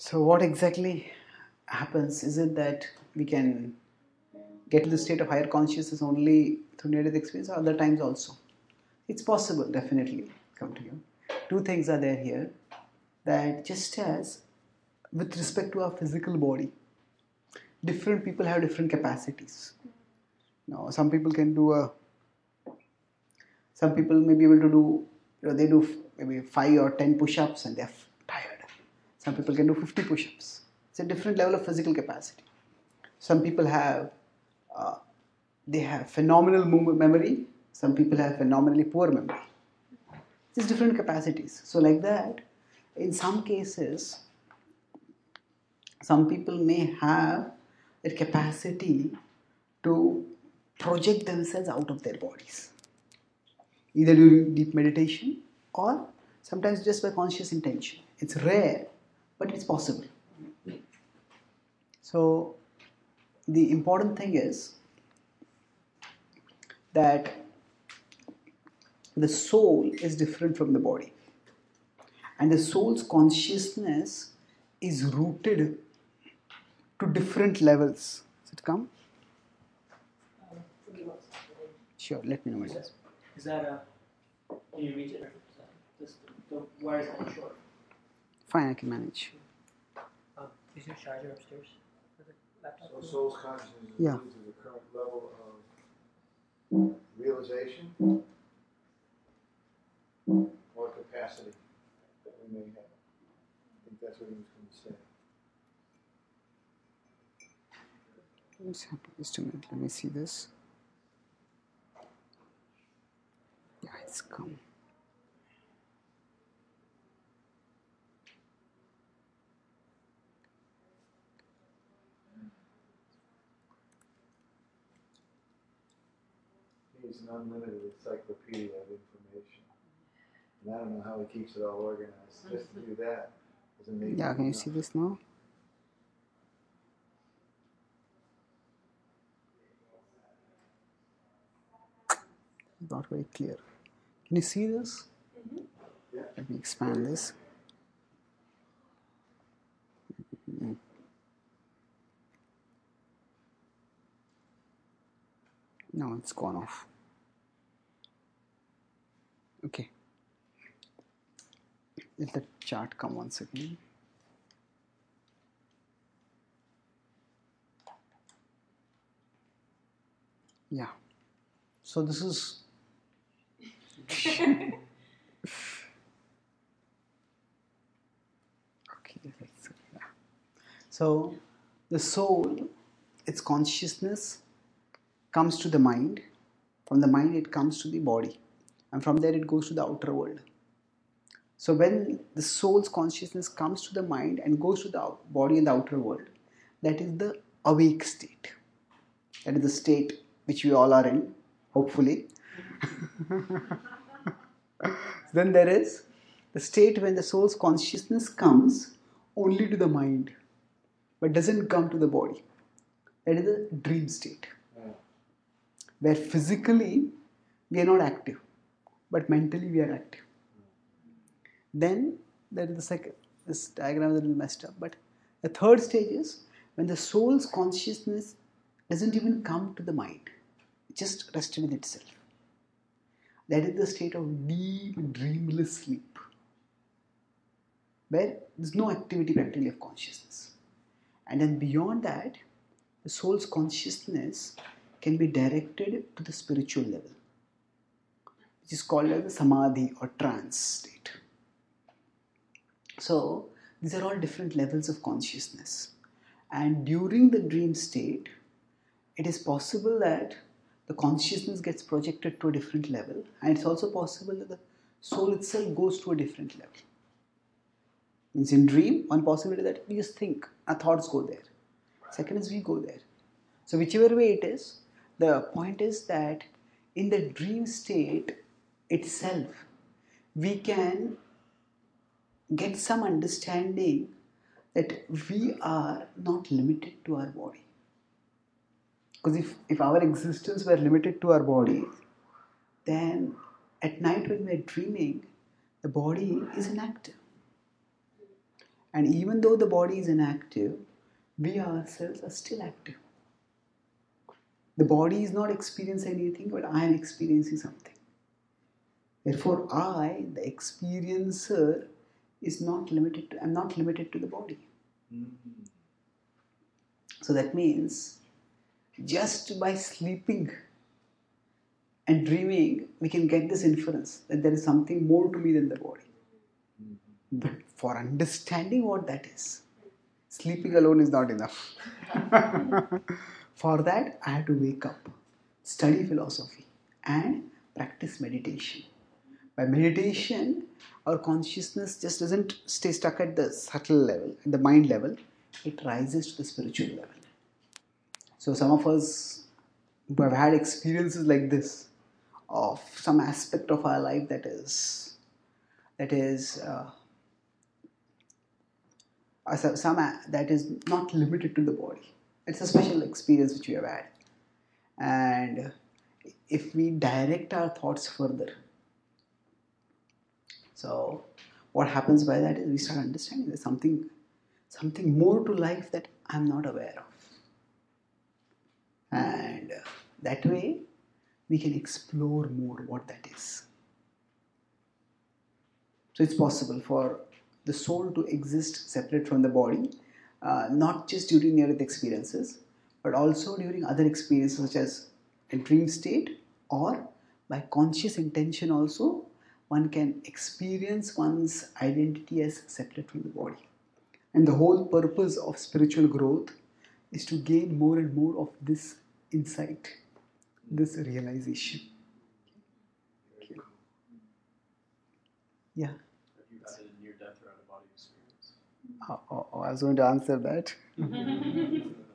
So, what exactly happens? Is it that we can get to the state of higher consciousness only through near death experience, or other times also? It's possible, definitely. Come to you. Two things are there here, that just as with respect to our physical body, different people have different capacities. Now, some people may be able to do, they do maybe 5 or 10 push-ups and they're tired. Some people can do 50 push-ups. It's a different level of physical capacity. Some people have uh, they have phenomenal memory. Some people have phenomenally poor memory. It's different capacities. So like that, in some cases, some people may have the capacity to project themselves out of their bodies, either during deep meditation or sometimes just by conscious intention. It's rare, but it's possible. So the important thing is that the soul is different from the body, and the soul's consciousness is rooted to different levels. Does it come? Sure, let me know what it is. Is that a? Can you reach it? Or is that just the wire's kind of short? Fine, I can manage. Is your charger upstairs for the laptop? So soul's consciousness is Yeah. due to the current level of realization or capacity that we may have. I think that's what he was going to say. What's happening? Just a minute, let me see this. Yeah, it's come. He's an unlimited encyclopedia of information. And I don't know how he keeps it all organized. Just to do that is amazing. Yeah, can you see this now? Not very clear. Can you see this? Yeah. Let me expand this. No, it's gone off. Okay. Let the chart come once again. Yeah. So this is okay. Yeah. So the soul, its consciousness comes to the mind. From the mind, it comes to the body, and from there, it goes to the outer world. So when the soul's consciousness comes to the mind and goes to the body and the outer world, that is the awake state. That is the state which we all are in, hopefully. Then there is the state when the soul's consciousness comes only to the mind, but doesn't come to the body. That is the dream state, where physically we are not active, but mentally we are active. Then there is the second. This diagram is a little messed up, but the third stage is when the soul's consciousness doesn't even come to the mind, it just rests with itself. That is the state of deep dreamless sleep, where there's no activity practically of consciousness. And then beyond that, the soul's consciousness can be directed to the spiritual level, which is called as the samadhi or trance state. So these are all different levels of consciousness. And during the dream state, it is possible that the consciousness gets projected to a different level, and it's also possible that the soul itself goes to a different level. Means in dream, one possibility that we just think, our thoughts go there. Second is we go there. So whichever way it is, the point is that in the dream state itself, we can get some understanding that we are not limited to our body. Because if our existence were limited to our body, then at night when we are dreaming, the body is inactive. And even though the body is inactive, we ourselves are still active. The body is not experiencing anything, but I am experiencing something. Therefore, I, the experiencer, is not limited to, I'm not limited to the body. Mm-hmm. So that means just by sleeping and dreaming, we can get this inference that there is something more to me than the body. Mm-hmm. But for understanding what that is, sleeping alone is not enough. For that, I have to wake up, study philosophy, and practice meditation. By meditation, our consciousness just doesn't stay stuck at the subtle level, at the mind level, it rises to the spiritual level. So some of us who have had experiences like this of some aspect of our life that is that is not limited to the body. It's a special experience which we have had, and if we direct our thoughts further, so what happens by that is we start understanding there's something more to life that I'm not aware of, and that way we can explore more what that is. So it's possible for the soul to exist separate from the body, not just during near-death experiences, but also during other experiences such as a dream state, or by conscious intention also, one can experience one's identity as separate from the body. And the whole purpose of spiritual growth is to gain more and more of this insight, this realization. Very cool. Yeah. Have you had a near-death or out-of-body experience? I was going to answer that.